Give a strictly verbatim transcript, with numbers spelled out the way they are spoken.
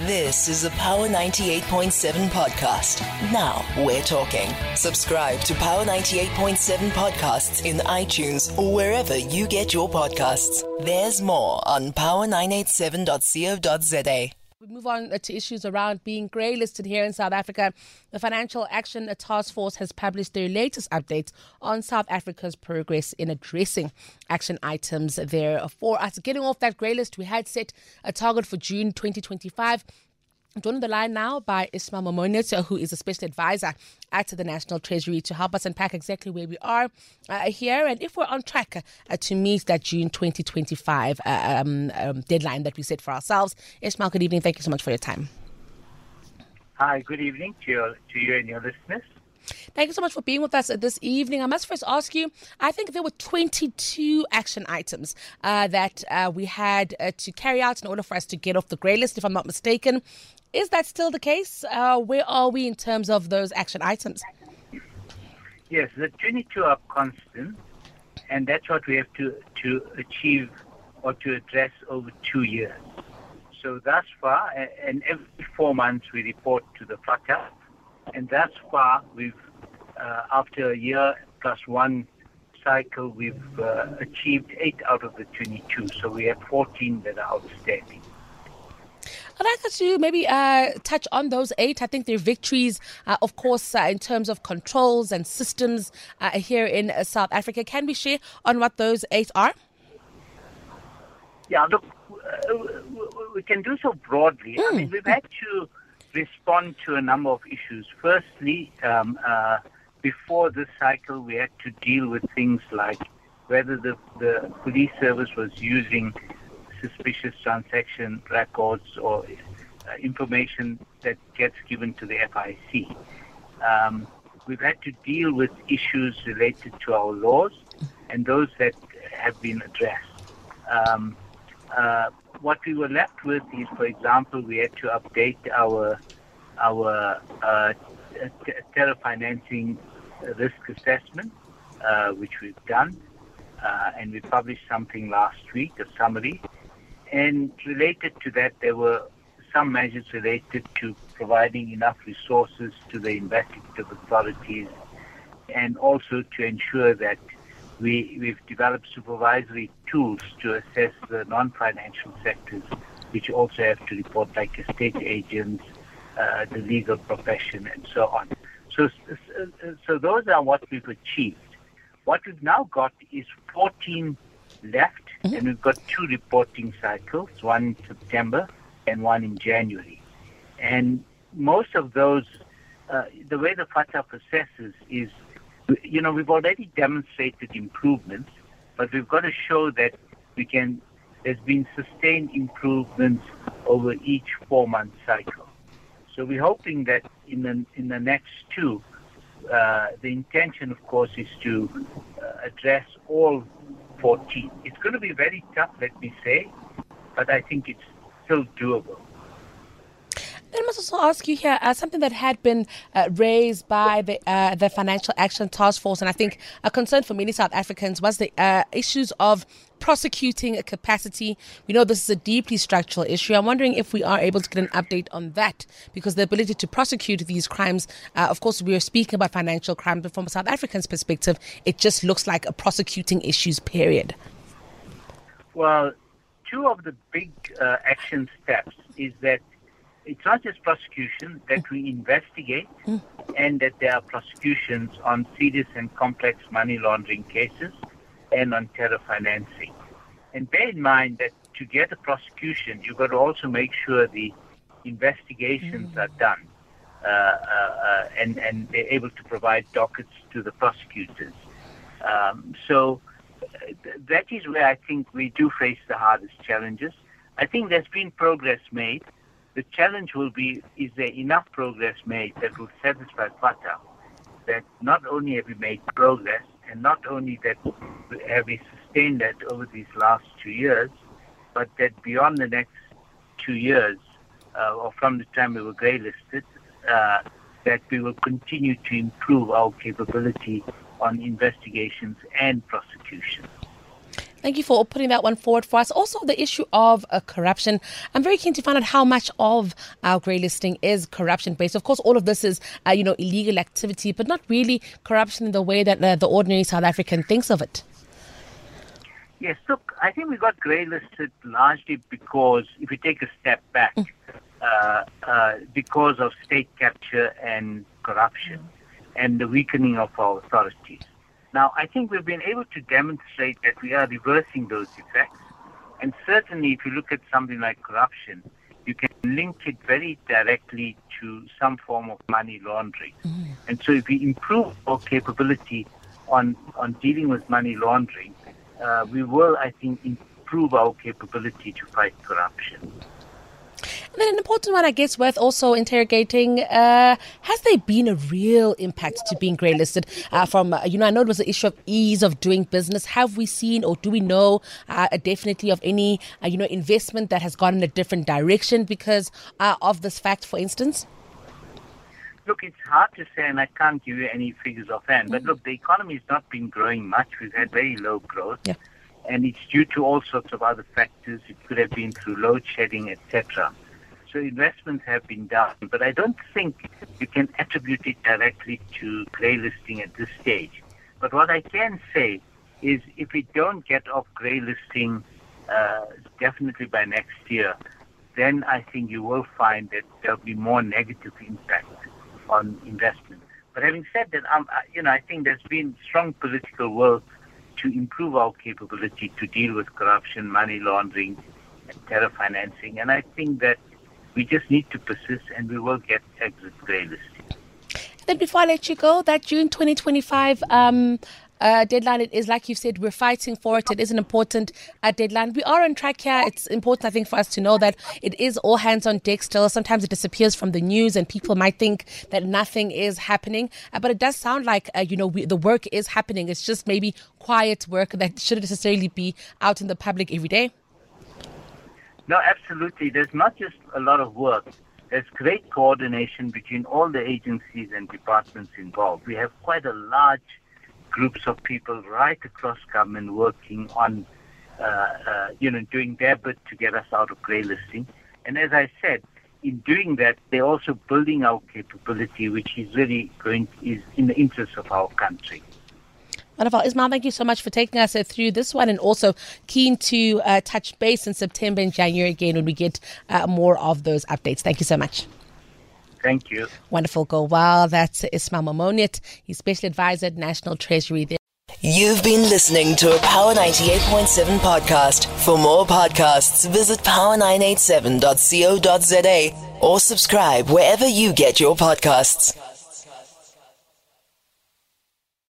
This is a Power ninety-eight point seven podcast. Now we're talking. Subscribe to Power ninety-eight point seven podcasts in iTunes or wherever you get your podcasts. There's more on power nine eight seven dot co dot za. We move on to issues around being grey-listed here in South Africa. The Financial Action Task Force has published their latest updates on South Africa's progress in addressing action items there. For us getting off that grey list, we had set a target for June twenty twenty-five. I'm joined on the line now by Ismail Momonet, who is a special advisor at the National Treasury, to help us unpack exactly where we are uh, here and if we're on track uh, to meet that June twenty twenty-five uh, um, um, deadline that we set for ourselves. Ismail, good evening. Thank you so much for your time. Hi, good evening to, your, to you and your listeners. Thank you so much for being with us this evening. I must first ask you, I think there were twenty-two action items uh, that uh, we had uh, to carry out in order for us to get off the grey list, if I'm not mistaken. Is that still the case? Uh, where are we in terms of those action items? Yes, the twenty-two are constant, and that's what we have to, to achieve or to address over two years. So thus far, and every four months we report to the F A T A, and thus far we've, uh, after a year plus one cycle, we've uh, achieved eight out of the twenty-two. So we have fourteen that are outstanding. I'd like us to maybe uh, touch on those eight. I think they're victories, uh, of course, uh, in terms of controls and systems uh, here in uh, South Africa. Can we share on what those eight are? Yeah, look, uh, we can do so broadly. Mm. I mean, we've had to respond to a number of issues. Firstly, um, uh, before this cycle, we had to deal with things like whether the, the police service was using suspicious transaction records or uh, information that gets given to the F I C. Um, we've had to deal with issues related to our laws and those that have been addressed. Um, uh, what we were left with is, for example, we had to update our our uh, t- terror financing risk assessment, uh, which we've done, uh, and we published something last week, a summary. And related to that, there were some measures related to providing enough resources to the investigative authorities and also to ensure that we, we've developed supervisory tools to assess the non-financial sectors, which also have to report, like estate agents, uh, the legal profession, and so on. So, so those are what we've achieved. What we've now got is fourteen left, mm-hmm. and we've got two reporting cycles, one in September and one in January. And most of those, uh, the way the F A T A processes is, you know, we've already demonstrated improvements, but we've got to show that we can, there's been sustained improvements over each four-month cycle. So we're hoping that in the, in the next two, uh, the intention, of course, is to uh, address all fourteen. It's going to be very tough, let me say, but I think it's still doable. I must also ask you here, uh, something that had been uh, raised by the uh, the Financial Action Task Force, and I think a concern for many South Africans, was the uh, issues of prosecuting a capacity. We know this is a deeply structural issue. I'm wondering if we are able to get an update on that, because the ability to prosecute these crimes, uh, of course, we are speaking about financial crime, but from a South African's perspective, it just looks like a prosecuting issues, period. Well, two of the big uh, action steps is that it's not just prosecution, that we investigate mm. and that there are prosecutions on serious and complex money laundering cases and on terror financing. And bear in mind that to get a prosecution, you've got to also make sure the investigations mm. are done uh, uh, uh, and, and they're able to provide dockets to the prosecutors. Um, so th- that is where I think we do face the hardest challenges. I think there's been progress made. The challenge will be, is there enough progress made that will satisfy F A T A that not only have we made progress, and not only that have we sustained that over these last two years, but that beyond the next two years, uh, or from the time we were grey-listed, uh, that we will continue to improve our capability on investigations and prosecution. Thank you for putting that one forward for us. Also, the issue of uh, corruption. I'm very keen to find out how much of our grey listing is corruption-based. Of course, all of this is, uh, you know, illegal activity, but not really corruption in the way that uh, the ordinary South African thinks of it. Yes, look, I think we got grey listed largely because, if you take a step back, mm. uh, uh, because of state capture and corruption and the weakening of our authorities. Now, I think we've been able to demonstrate that we are reversing those effects. And certainly, if you look at something like corruption, you can link it very directly to some form of money laundering. Mm-hmm. And so if we improve our capability on, on dealing with money laundering, uh, we will, I think, improve our capability to fight corruption. And then an important one, I guess, worth also interrogating, uh, has there been a real impact to being grey listed uh, from, uh, you know, I know it was the issue of ease of doing business. Have we seen or do we know uh, definitely of any, uh, you know, investment that has gone in a different direction because uh, of this fact, for instance? Look, it's hard to say, and I can't give you any figures offhand. Mm-hmm. But look, the economy has not been growing much. We've had very low growth. Yeah. And it's due to all sorts of other factors. It could have been through load shedding, et cetera. So investments have been down, but I don't think you can attribute it directly to grey listing at this stage. But what I can say is if we don't get off grey listing uh, definitely by next year, then I think you will find that there will be more negative impact on investment. But having said that, um, you know, I think there's been strong political will to improve our capability to deal with corruption, money laundering, and terror financing. And I think that we just need to persist, and we will get exit grey listing. Then before I let you go, that June twenty twenty-five um, uh, deadline, it is like you said, we're fighting for it. It is an important uh, deadline. We are on track here. It's important, I think, for us to know that it is all hands on deck still. Sometimes it disappears from the news and people might think that nothing is happening. Uh, but it does sound like, uh, you know, we, the work is happening. It's just maybe quiet work that shouldn't necessarily be out in the public every day. No, absolutely. There's not just a lot of work. There's great coordination between all the agencies and departments involved. We have quite a large groups of people right across government working on, uh, uh, you know, doing their bit to get us out of grey listing. And as I said, in doing that, they're also building our capability, which is really going is in the interest of our country. Wonderful. Ismail, thank you so much for taking us through this one, and also keen to uh, touch base in September and January again when we get uh, more of those updates. Thank you so much. Thank you. Wonderful. Go well. That's Ismail Momoniat. He's Special Advisor at National Treasury. You've been listening to a Power ninety-eight point seven podcast. For more podcasts, visit power nine eight seven dot co dot za or subscribe wherever you get your podcasts.